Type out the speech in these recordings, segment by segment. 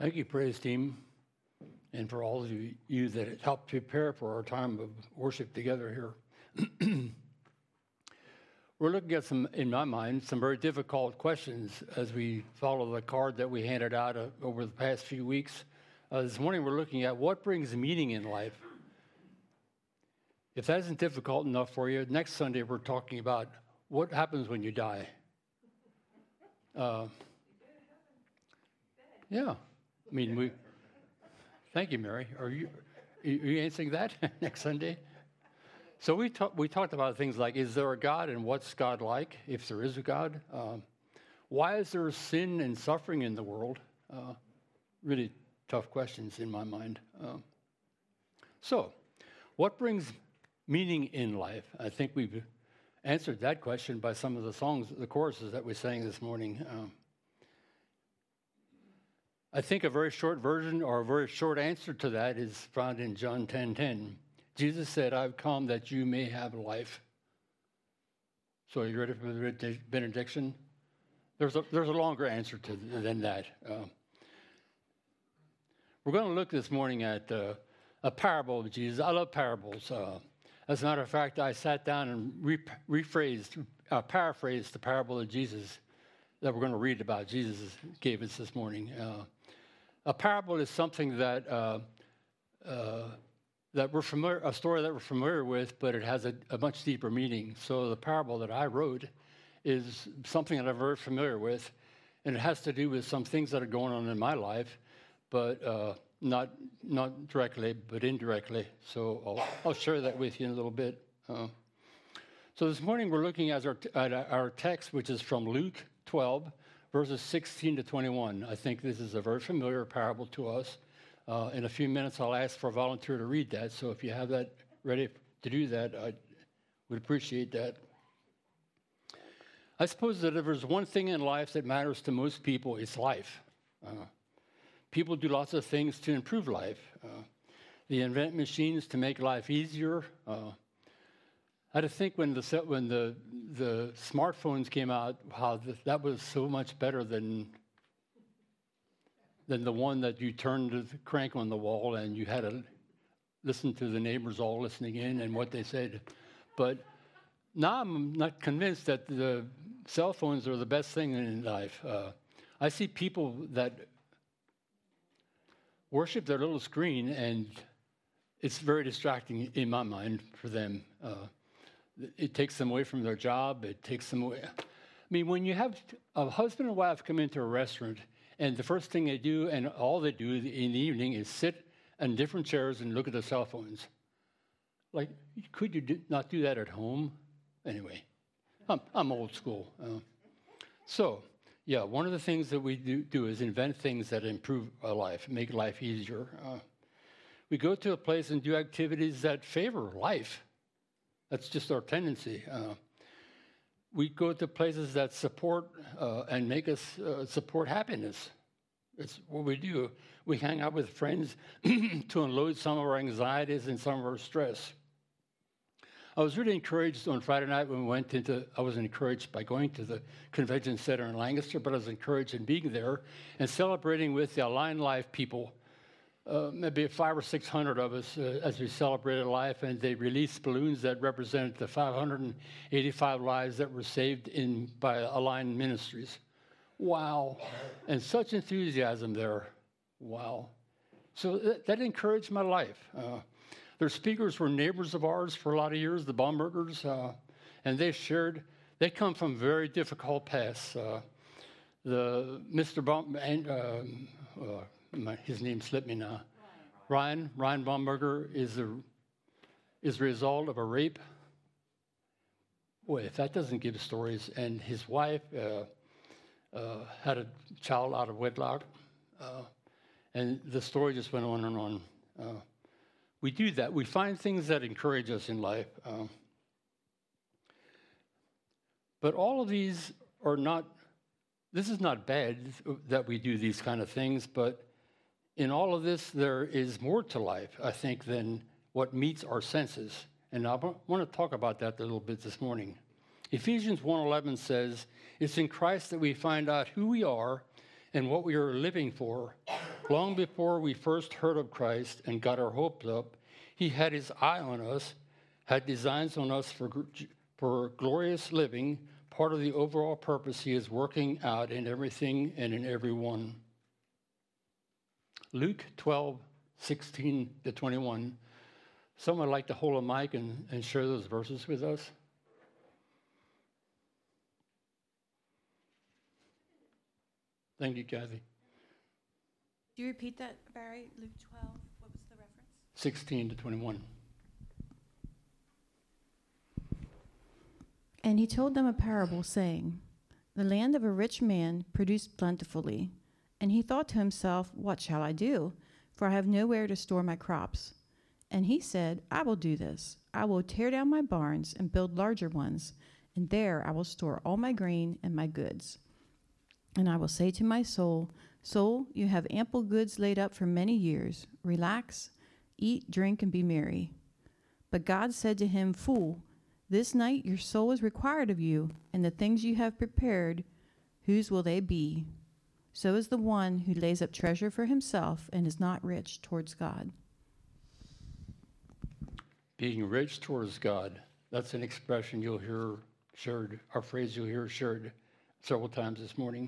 Thank you, praise team, and for all of you that helped prepare for our time of worship together here. We're looking at in my mind, some very difficult questions as we follow the card that we handed out over the past few weeks. This morning we're looking at what brings meaning in life. If that isn't difficult enough for you, next Sunday we're talking about what happens when you die. Yeah. I mean, thank you, Mary. Are you answering that next Sunday? So we talked about things like, is there a God and what's God like, if there is a God? Why is there sin and suffering in the world? Really tough questions in my mind. So what brings meaning in life? I think we've answered that question by some of the songs, the choruses that we sang this morning. I think a very short version or a very short answer to that is found in John 10:10. Jesus said, I've come that you may have life. So are you ready for the benediction? There's a longer answer than that. We're going to look this morning at a parable of Jesus. I love parables. As a matter of fact, I sat down and paraphrased the parable of Jesus that we're going to read about. Jesus gave us this morning. A parable is something that we're familiar, a story that we're familiar with, but it has a much deeper meaning. So the parable that I wrote is something that I'm very familiar with, and it has to do with some things that are going on in my life, but not directly, but indirectly. So I'll share that with you in a little bit. So this morning we're looking at our text, which is from Luke 12, verses 16 to 21. I think this is a very familiar parable to us. In a few minutes, I'll ask for a volunteer to read that. So if you have that ready to do that, I would appreciate that. I suppose that if there's one thing in life that matters to most people, it's life. People do lots of things to improve life. They invent machines to make life easier. I had to think when the smartphones came out, how that was so much better than the one that you turned the crank on the wall and you had to listen to the neighbors all listening in and what they said. But now I'm not convinced that the cell phones are the best thing in life. I see people that worship their little screen, and it's very distracting in my mind for them. It takes them away from their job. It takes them away. I mean, when you have a husband and wife come into a restaurant, and the first thing they do, and all they do in the evening, is sit in different chairs and look at their cell phones. Like, could you not do that at home? Anyway, I'm old school. So, yeah, one of the things that we do is invent things that improve our life, make life easier. We go to a place and do activities that favor life. That's just our tendency. We go to places that support and make us support happiness. It's what we do. We hang out with friends to unload some of our anxieties and some of our stress. I was really encouraged on Friday night when we went I was encouraged by going to the convention center in Lancaster, but I was encouraged in being there and celebrating with the Align Life people. Maybe 500 or 600 of us as we celebrated life, and they released balloons that represented the 585 lives that were saved by Align Ministries. Wow. And such enthusiasm there. Wow. So that encouraged my life. Their speakers were neighbors of ours for a lot of years, the Baumbergers, and they come from very difficult paths. Mr. Baum, his name slipped me now. Ryan Baumberger is the result of a rape. Boy, if that doesn't give stories. And his wife had a child out of wedlock. And the story just went on and on. We do that. We find things that encourage us in life. But all of these are not, this is not bad that we do these kind of things, but in all of this, there is more to life, I think, than what meets our senses. And I want to talk about that a little bit this morning. Ephesians 1:11 says, it's in Christ that we find out who we are and what we are living for Long before we first heard of Christ and got our hopes up, he had his eye on us, had designs on us for glorious living, part of the overall purpose he is working out in everything and in everyone. Luke 12:16-21. Someone would like to hold a mic and share those verses with us? Thank you, Kathy. Do you repeat that, Barry? Luke 12, what was the reference? 16-21. And he told them a parable, saying, The land of a rich man produced plentifully. And he thought to himself, What shall I do? For I have nowhere to store my crops. And he said, I will do this. I will tear down my barns and build larger ones, and there I will store all my grain and my goods. And I will say to my soul, Soul, you have ample goods laid up for many years. Relax, eat, drink, and be merry. But God said to him, Fool, this night your soul is required of you, and the things you have prepared, whose will they be? So is the one who lays up treasure for himself and is not rich towards God. Being rich towards God, that's an expression you'll hear shared, a phrase you'll hear shared several times this morning.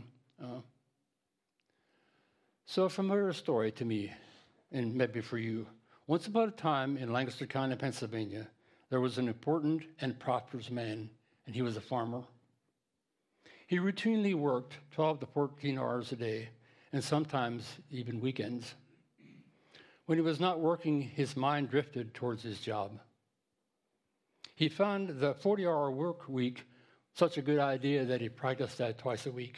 So a familiar story to me, and maybe for you. Once upon a time in Lancaster County, Pennsylvania, there was an important and prosperous man, and he was a farmer. He routinely worked 12 to 14 hours a day, and sometimes even weekends. When he was not working, his mind drifted towards his job. He found the 40-hour work week such a good idea that he practiced that twice a week.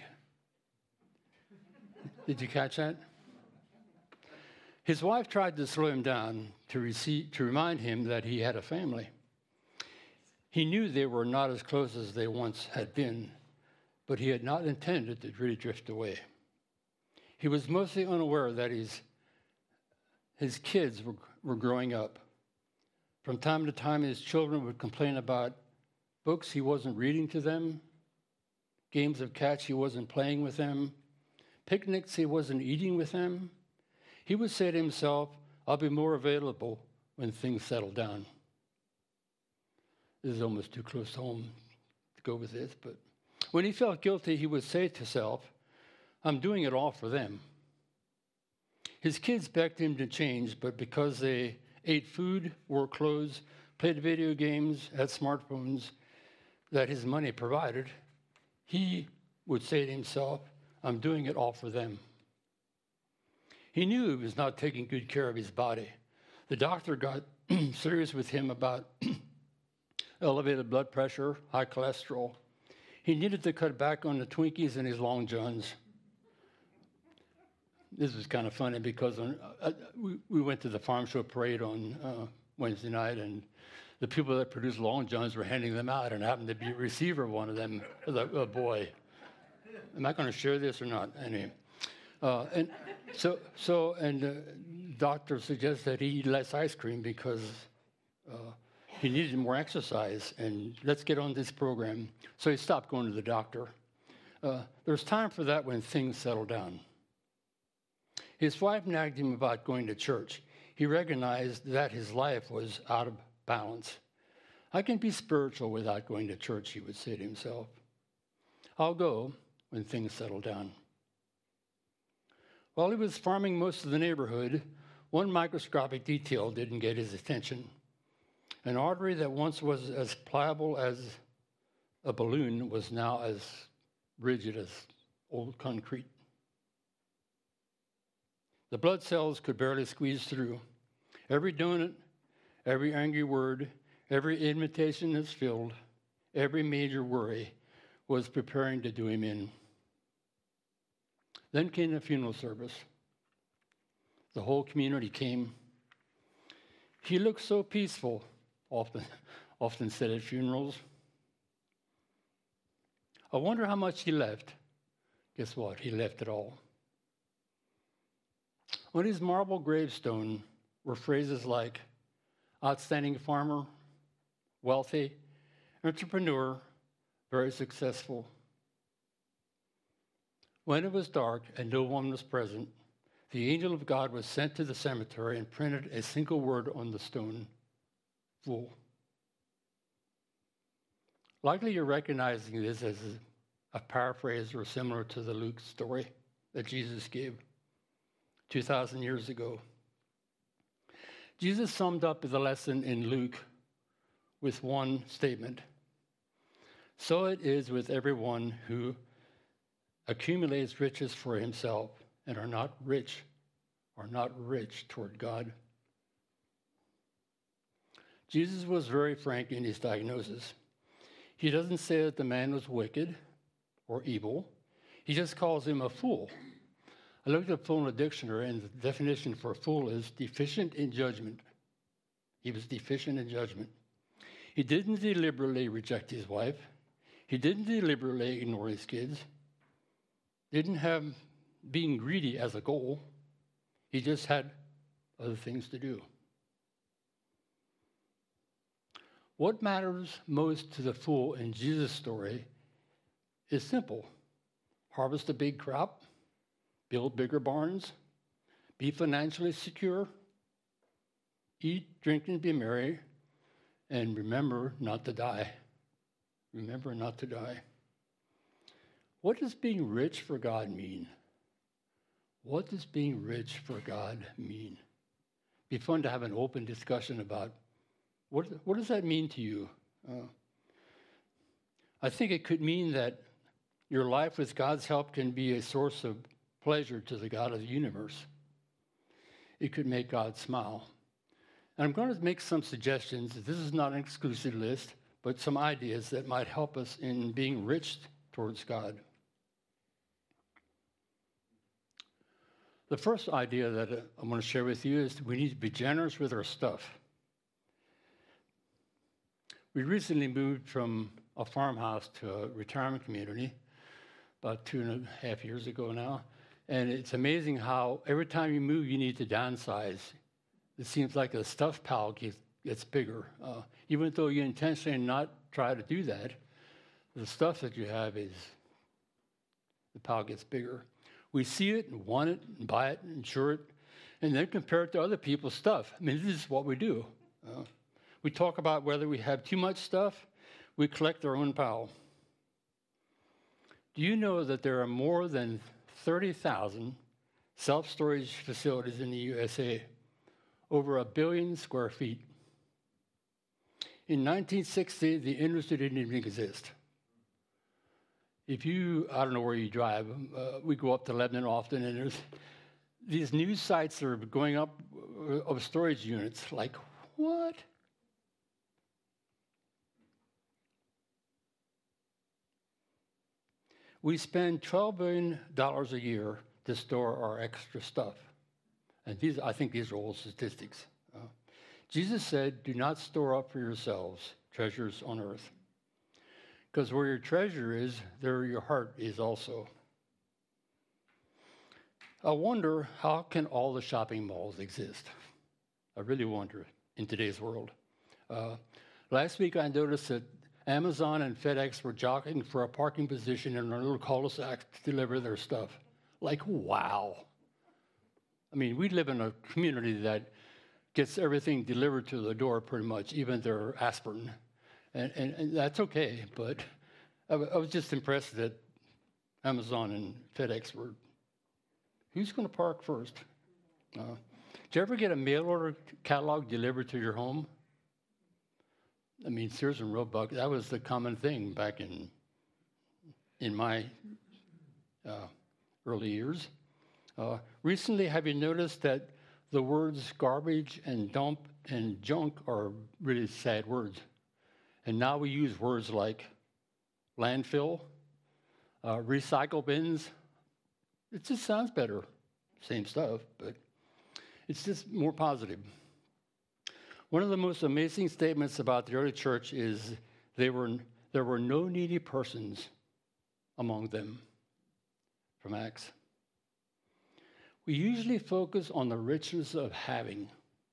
Did you catch that? His wife tried to slow him down to remind him that he had a family. He knew they were not as close as they once had been, but he had not intended to really drift away. He was mostly unaware that his kids were growing up. From time to time, his children would complain about books he wasn't reading to them, games of catch he wasn't playing with them, picnics he wasn't eating with them. He would say to himself, I'll be more available when things settle down. This is almost too close to home to go with this, but when he felt guilty, he would say to himself, I'm doing it all for them. His kids begged him to change, but because they ate food, wore clothes, played video games, had smartphones that his money provided, he would say to himself, I'm doing it all for them. He knew he was not taking good care of his body. The doctor got serious with him about elevated blood pressure, high cholesterol. He needed to cut back on the Twinkies and his Long Johns. This was kind of funny because we went to the farm show parade on Wednesday night, and the people that produced Long Johns were handing them out, and I happened to be a receiver of one of them, a boy. Am I going to share this or not? Anyway, and the doctor suggested that he eat less ice cream because he needed more exercise, and let's get on this program. So he stopped going to the doctor. There's time for that when things settle down. His wife nagged him about going to church. He recognized that his life was out of balance. I can be spiritual without going to church, he would say to himself. I'll go when things settle down. While he was farming most of the neighborhood, one microscopic detail didn't get his attention. An artery that once was as pliable as a balloon was now as rigid as old concrete. The blood cells could barely squeeze through. Every donut, every angry word, every invitation is filled, every major worry was preparing to do him in. Then came the funeral service. The whole community came. He looked so peaceful, often said at funerals. I wonder how much he left. Guess what? He left it all. On his marble gravestone were phrases like outstanding farmer, wealthy, entrepreneur, very successful. When it was dark and no one was present, the angel of God was sent to the cemetery and printed a single word on the stone, fool. Likely you're recognizing this as a paraphrase or similar to the Luke story that Jesus gave 2,000 years ago. Jesus summed up the lesson in Luke with one statement. So it is with everyone who accumulates riches for himself and are not rich toward God. Jesus was very frank in his diagnosis. He doesn't say that the man was wicked or evil. He just calls him a fool. I looked up fool in the dictionary, and the definition for a fool is deficient in judgment. He was deficient in judgment. He didn't deliberately reject his wife. He didn't deliberately ignore his kids. Didn't have being greedy as a goal. He just had other things to do. What matters most to the fool in Jesus' story is simple. Harvest a big crop, build bigger barns, be financially secure, eat, drink, and be merry, and remember not to die. Remember not to die. What does being rich for God mean? What does being rich for God mean? It'd be fun to have an open discussion about what does that mean to you? I think it could mean that your life with God's help can be a source of pleasure to the God of the universe. It could make God smile. And I'm going to make some suggestions. This is not an exclusive list, but some ideas that might help us in being rich towards God. The first idea that I want to share with you is we need to be generous with our stuff. We recently moved from a farmhouse to a retirement community about 2.5 years ago now. And it's amazing how every time you move, you need to downsize. It seems like the stuff pile gets bigger. Even though you intentionally not try to do that, the stuff that you have the pile gets bigger. We see it and want it and buy it and insure it, and then compare it to other people's stuff. I mean, this is what we do. We talk about whether we have too much stuff. We collect our own pile. Do you know that there are more than 30,000 self-storage facilities in the USA, over 1 billion square feet? In 1960, the industry didn't even exist. I don't know where you drive, we go up to Lebanon often, and there's these new sites that are going up of storage units. Like, what? We spend $12 billion a year to store our extra stuff. And I think these are old statistics. Jesus said, do not store up for yourselves treasures on earth. Because where your treasure is, there your heart is also. I wonder, how can all the shopping malls exist? I really wonder in today's world. Last week I noticed that Amazon and FedEx were jockeying for a parking position in our little cul-de-sac to deliver their stuff. Like, wow. I mean, we live in a community that gets everything delivered to the door pretty much, even their aspirin. And that's okay, but I was just impressed that Amazon and FedEx who's going to park first? Did you ever get a mail order catalog delivered to your home? I mean, Sears and Roebuck, that was the common thing back in my early years. Recently, have you noticed that the words garbage and dump and junk are really sad words? And now we use words like landfill, recycle bins. It just sounds better. Same stuff, but it's just more positive. One of the most amazing statements about the early church is there were no needy persons among them, from Acts. We usually focus on the richness of having.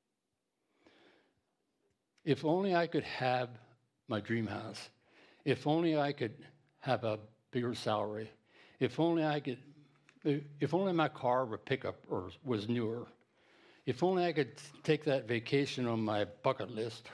If only I could have my dream house. If only I could have a bigger salary. If only I could If only my car were pickup or was newer. If only I could take that vacation on my bucket list.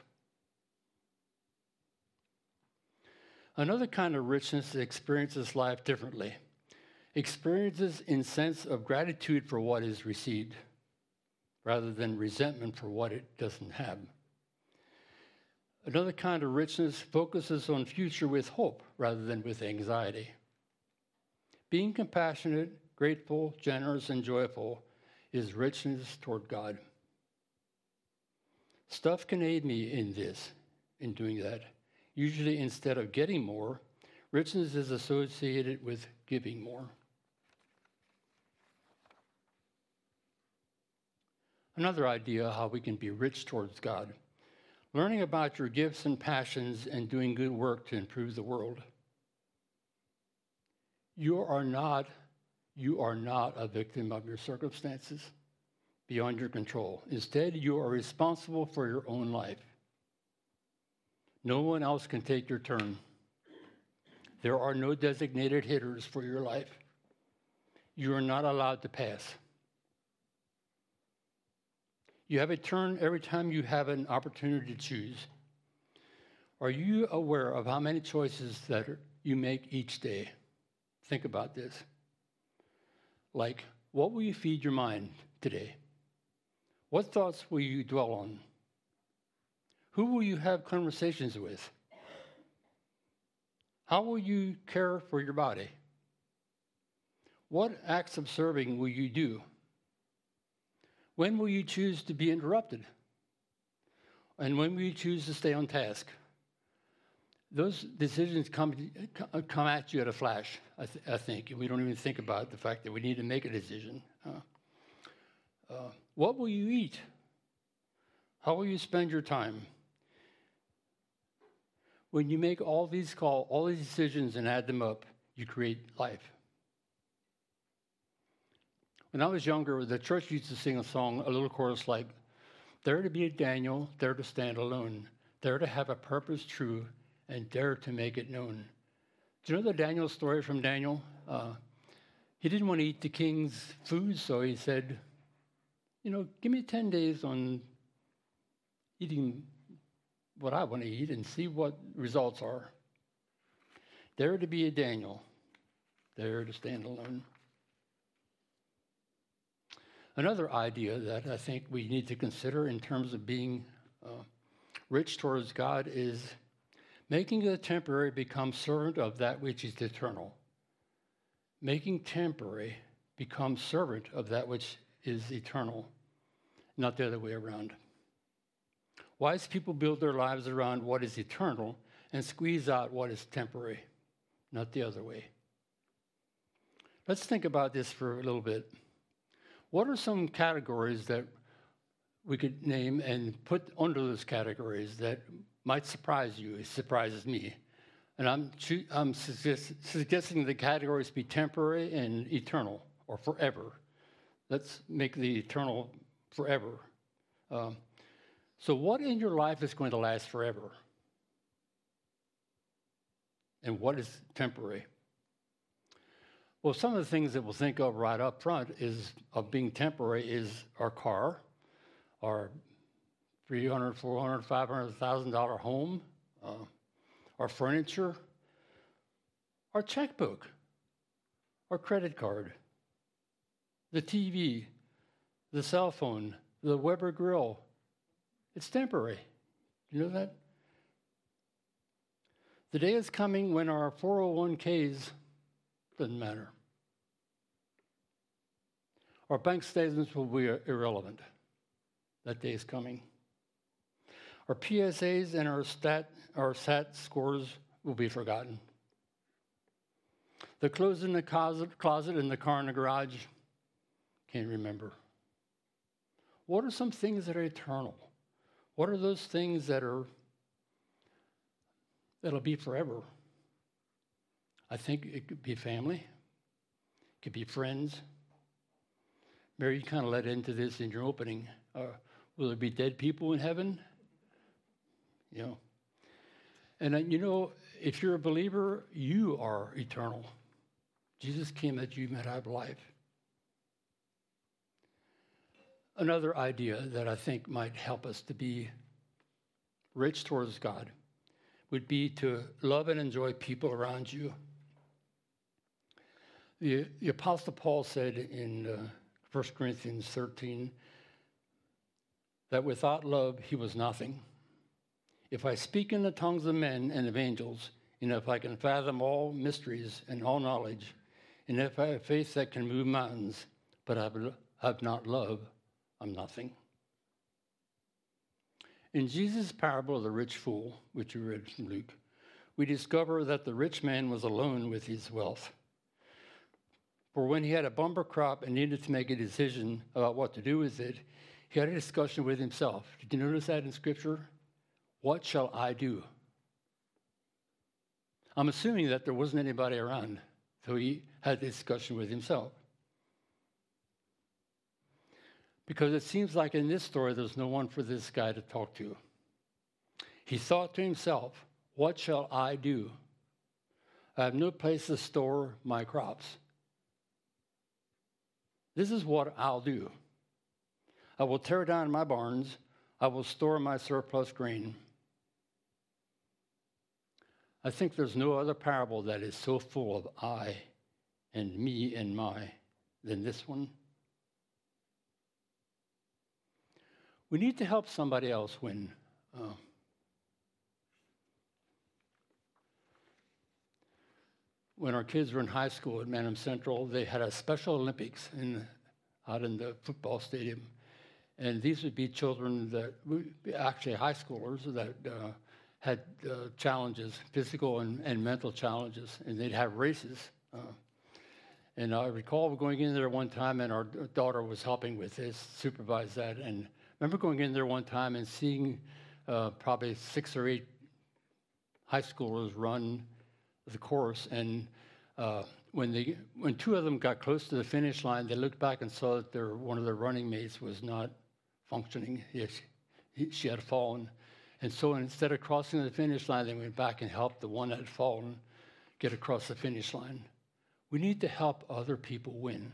Another kind of richness experiences life differently. Experiences in sense of gratitude for what is received, rather than resentment for what it doesn't have. Another kind of richness focuses on future with hope rather than with anxiety. Being compassionate, grateful, generous, and joyful is richness toward God. Stuff can aid me in doing that. Usually, instead of getting more, richness is associated with giving more. Another idea how we can be rich towards God. Learning about your gifts and passions and doing good work to improve the world. You are not a victim of your circumstances beyond your control. Instead, you are responsible for your own life. No one else can take your turn. There are no designated hitters for your life. You are not allowed to pass. You have a turn every time you have an opportunity to choose. Are you aware of how many choices that you make each day? Think about this. Like, what will you feed your mind today? What thoughts will you dwell on? Who will you have conversations with? How will you care for your body? What acts of serving will you do? When will you choose to be interrupted? And when will you choose to stay on task? Those decisions come at you at a flash, I think, and we don't even think about the fact that we need to make a decision. What will you eat? How will you spend your time? When you make all these decisions and add them up, you create life. When I was younger, the church used to sing a song, a little chorus like, "Dare to be a Daniel, dare to stand alone, dare to have a purpose true, and dare to make it known." Do you know the Daniel story from Daniel? He didn't want to eat the king's food, so he said, give me 10 days on eating what I want to eat and see what results are. Dare to be a Daniel, dare to stand alone. Another idea that I think we need to consider in terms of being rich towards God is making the temporary become servant of that which is eternal. Making temporary become servant of that which is eternal, not the other way around. Wise people build their lives around what is eternal and squeeze out what is temporary, not the other way. Let's think about this for a little bit. What are some categories that we could name and put under those categories that might surprise you? It surprises me. And I'm suggesting the categories be temporary and eternal, or forever. Let's make the eternal forever. So what in your life is going to last forever? And what is temporary? Well, some of the things that we'll think of right up front of being temporary is our car, our $300,000, $400,000, $500,000 home, our furniture, our checkbook, our credit card, the TV, the cell phone, the Weber grill. It's temporary. You know that? The day is coming when our 401ks doesn't matter. Our bank statements will be irrelevant. That day is coming. Our PSAs and our SAT scores will be forgotten. The clothes in the closet and the car in the garage, can't remember. What are some things that are eternal? What are those things that'll be forever? I think it could be family. It could be friends. Mary, you kind of led into this in your opening. Will there be dead people in heaven? And if you're a believer, you are eternal. Jesus came that you might have life Another idea that I think might help us to be rich towards God would be to love and enjoy people around you. The Apostle Paul said in 1 Corinthians 13 that without love he was nothing. If I speak in the tongues of men and of angels, and if I can fathom all mysteries and all knowledge, and if I have faith that can move mountains, but I have not love, I'm nothing. In Jesus' parable of the rich fool, which we read from Luke, we discover that the rich man was alone with his wealth. For when he had a bumper crop and needed to make a decision about what to do with it, he had a discussion with himself. Did you notice that in Scripture? What shall I do? I'm assuming that there wasn't anybody around, so he had a discussion with himself. Because it seems like in this story, there's no one for this guy to talk to. He thought to himself, what shall I do? I have no place to store my crops. This is what I'll do. I will tear down my barns. I will store my surplus grain. I think there's no other parable that is so full of I and me and my than this one. We need to help somebody else win. When our kids were in high school at Manham Central, they had a Special Olympics out in the football stadium. And these would be children that, actually high schoolers, that had challenges, physical and mental challenges, and they'd have races. And I recall going in there one time, and our daughter was helping with this, supervise that. And I remember going in there one time and seeing probably 6 or 8 high schoolers run the course. And when 2 of them got close to the finish line, they looked back and saw that one of their running mates was not functioning. She had fallen. And so instead of crossing the finish line, they went back and helped the one that had fallen get across the finish line. We need to help other people win.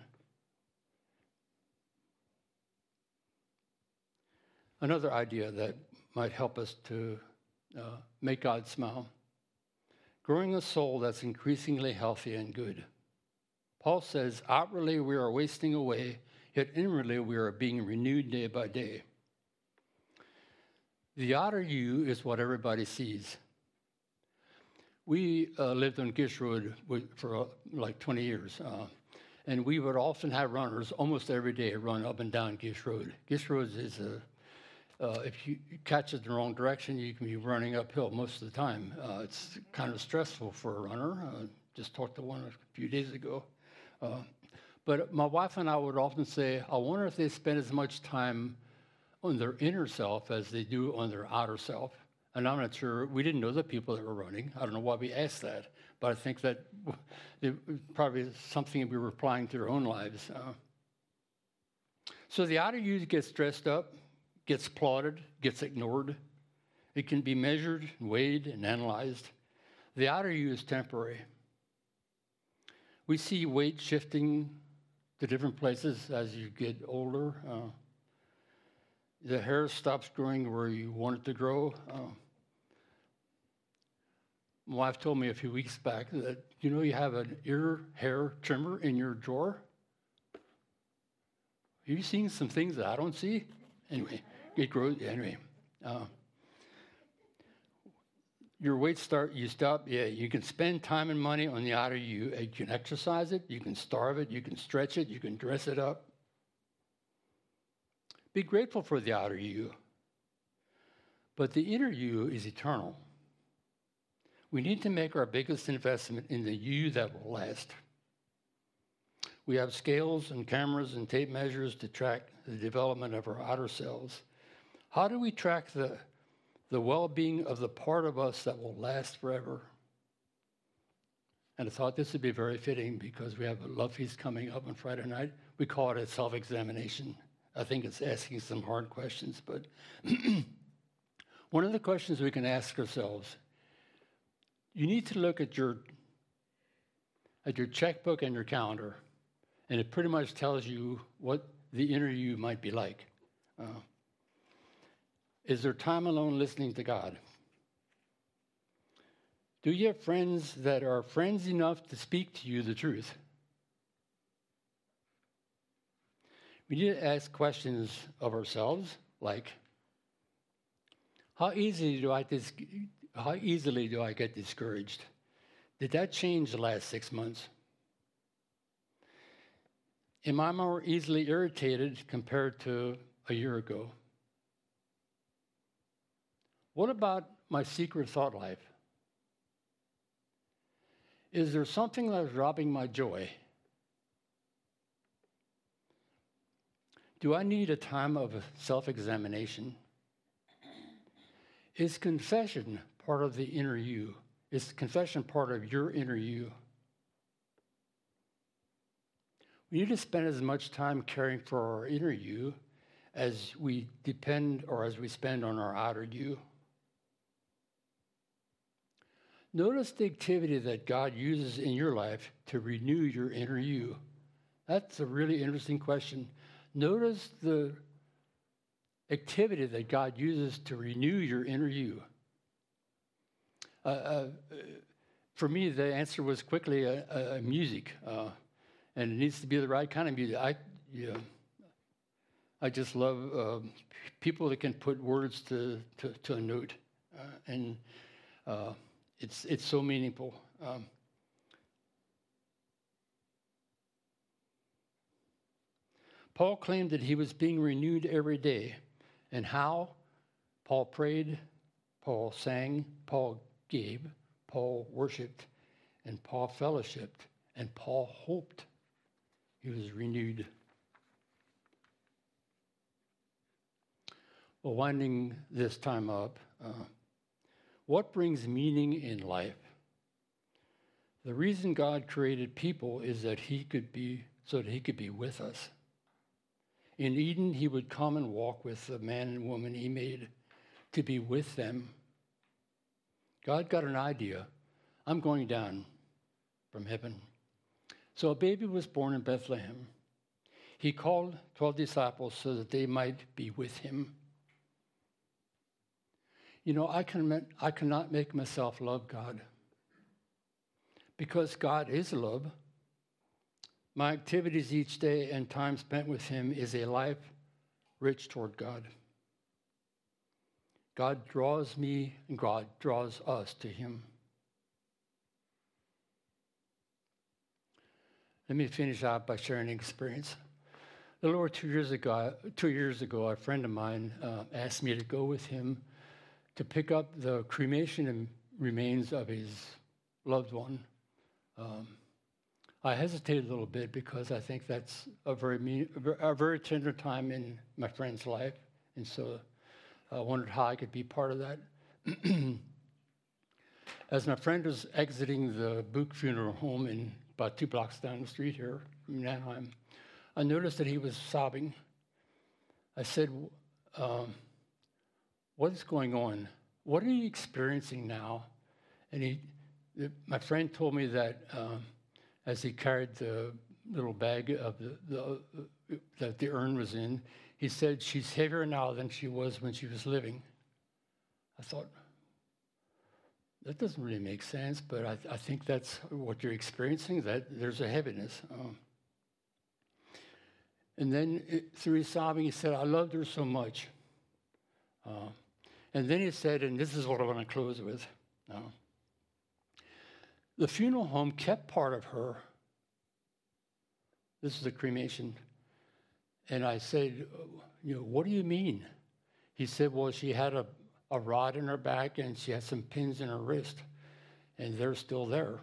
Another idea that might help us to make God smile. Growing a soul that's increasingly healthy and good. Paul says, outwardly we are wasting away, yet inwardly we are being renewed day by day. The outer you is what everybody sees. We lived on Gish Road for like 20 years, and we would often have runners almost every day run up and down Gish Road. Gish Road is if you catch it in the wrong direction, you can be running uphill most of the time. It's kind of stressful for a runner. Just talked to one a few days ago. But my wife and I would often say, I wonder if they spend as much time on their inner self as they do on their outer self. And I'm not sure, we didn't know the people that were running. I don't know why we asked that, but I think that it probably something we were applying to their own lives. So the outer you gets dressed up, gets plotted, gets ignored. It can be measured, weighed, and analyzed. The outer you is temporary. We see weight shifting to different places as you get older. The hair stops growing where you want it to grow. My wife told me a few weeks back that, you have an ear hair trimmer in your drawer? Are you seeing some things that I don't see? Anyway, it grows. Anyway, your weight you stop. Yeah, you can spend time and money on the outer you. You can exercise it. You can starve it. You can stretch it. You can dress it up. Be grateful for the outer you. But the inner you is eternal. We need to make our biggest investment in the you that will last. We have scales and cameras and tape measures to track the development of our outer selves. How do we track the well-being of the part of us that will last forever? And I thought this would be very fitting because we have a love feast coming up on Friday night. We call it a self-examination. I think it's asking some hard questions, but one of the questions we can ask ourselves, you need to look at your checkbook and your calendar, and it pretty much tells you what the inner you might be like. Is there time alone listening to God? Do you have friends that are friends enough to speak to you the truth? We need to ask questions of ourselves like, how easily do I get discouraged? Did that change the last 6 months? Am I more easily irritated compared to a year ago? What about my secret thought life? Is there something that's robbing my joy? Do I need a time of self-examination? Is confession part of the inner you? Is confession part of your inner you? We need to spend as much time caring for our inner you as we spend on our outer you. Notice the activity that God uses in your life to renew your inner you. That's a really interesting question. Notice the activity that God uses to renew your inner you. For me, the answer was quickly music, and it needs to be the right kind of music. I just love people that can put words to a note, and it's so meaningful. Paul claimed that he was being renewed every day. And how? Paul prayed, Paul sang, Paul gave, Paul worshiped, and Paul fellowshiped, and Paul hoped he was renewed. Well, winding this time up, what brings meaning in life? The reason God created people is that he could be with us. In Eden, he would come and walk with the man and woman he made to be with them. God got an idea. I'm going down from heaven. So a baby was born in Bethlehem. He called 12 disciples so that they might be with him. You know, I cannot make myself love God because God is love. My activities each day and time spent with him is a life rich toward God. God draws me and God draws us to him. Let me finish out by sharing an experience. A little over 2 years ago, a friend of mine asked me to go with him to pick up the cremation and remains of his loved one. I hesitated a little bit because I think that's a very tender time in my friend's life, and so I wondered how I could be part of that. As my friend was exiting the Book Funeral Home in about 2 blocks down the street here in Anaheim, I noticed that he was sobbing. I said, what is going on? What are you experiencing now? And my friend told me that as he carried the little bag of that the urn was in, he said, she's heavier now than she was when she was living. I thought, that doesn't really make sense, but I think that's what you're experiencing, that there's a heaviness. And then through his sobbing, he said, I loved her so much. And then he said, and this is what I want to close with. The funeral home kept part of her. This is the cremation. And I said, what do you mean? He said, well, she had a rod in her back and she had some pins in her wrist. And they're still there,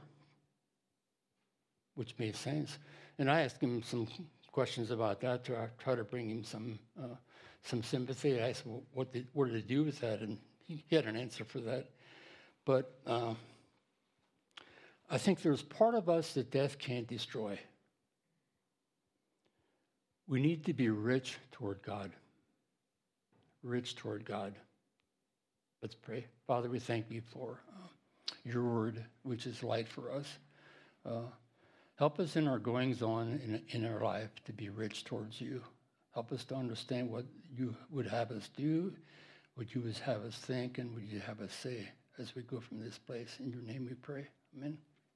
which made sense. And I asked him some questions about that to try to bring him some sympathy. I asked him, what did it do with that? And he had an answer for that. But I think there's part of us that death can't destroy. We need to be rich toward God. Rich toward God. Let's pray. Father, we thank you for your word, which is light for us. Help us in our goings on in our life to be rich towards you. Help us to understand what you would have us do, what you would have us think, and what you have us say as we go from this place. In your name we pray. Amen.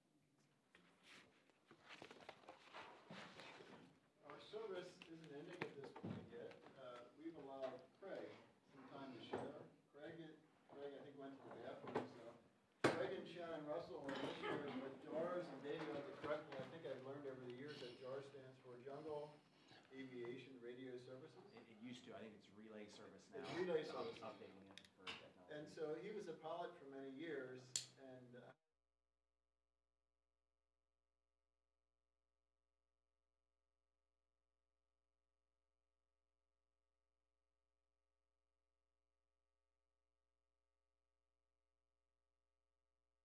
Our service isn't ending at this point yet. We've allowed Craig some time to share. Craig, I think, went to the bathroom, so Craig and Shannon Russell are missionaries with JARS, and Davey got to correct me. I think I've learned over the years that JARS stands for Jungle Aviation Radio Services. It used to. I think it's relay service now. It's relay I'm service. updating it for technology. And so he was a pilot for many years,